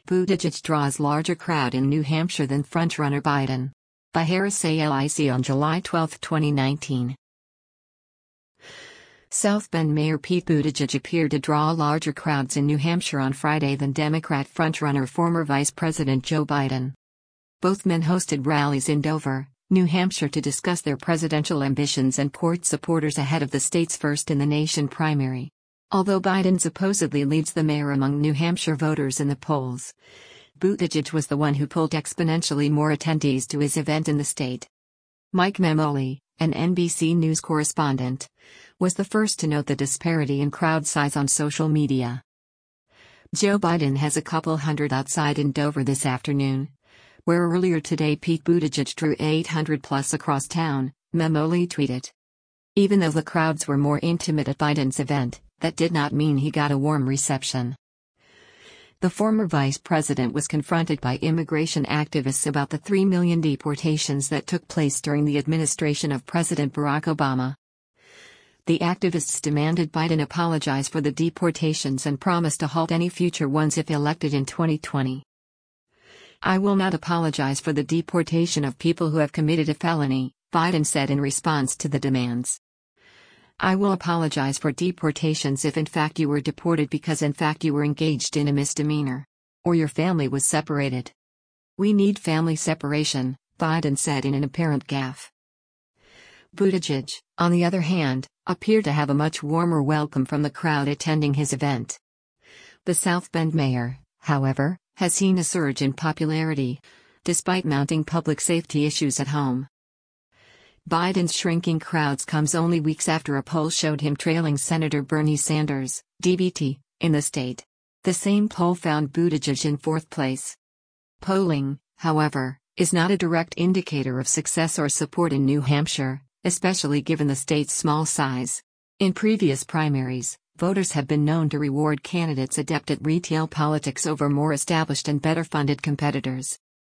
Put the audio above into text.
Buttigieg draws larger crowd in New Hampshire than frontrunner Biden. By Harris ALIC on July 12, 2019. South Bend Mayor Pete Buttigieg appeared to draw larger crowds in New Hampshire on Friday than Democrat frontrunner former Vice President Joe Biden. Both men hosted rallies in Dover, New Hampshire to discuss their presidential ambitions and court supporters ahead of the state's first-in-the-nation primary. Although Biden supposedly leads the mayor among New Hampshire voters in the polls, Buttigieg was the one who pulled exponentially more attendees to his event in the state. Mike Mamoli, an NBC News correspondent, was the first to note the disparity in crowd size on social media. Joe Biden has a couple hundred outside in Dover this afternoon, where earlier today Pete Buttigieg drew 800 plus across town, Mamoli tweeted. Even though the crowds were more intimate at Biden's event, that did not mean he got a warm reception. The former vice president was confronted by immigration activists about the 3 million deportations that took place during the administration of President Barack Obama. The activists demanded Biden apologize for the deportations and promise to halt any future ones if elected in 2020. "I will not apologize for the deportation of people who have committed a felony," Biden said in response to the demands. "I will apologize for deportations if in fact you were deported because in fact you were engaged in a misdemeanor. Or your family was separated. We need family separation," Biden said in an apparent gaffe. Buttigieg, on the other hand, appeared to have a much warmer welcome from the crowd attending his event. The South Bend mayor, however, has seen a surge in popularity, despite mounting public safety issues at home. Biden's shrinking crowds comes only weeks after a poll showed him trailing Senator Bernie Sanders, DVT, in the state. The same poll found Buttigieg in fourth place. Polling, however, is not a direct indicator of success or support in New Hampshire, especially given the state's small size. In previous primaries, voters have been known to reward candidates adept at retail politics over more established and better-funded competitors.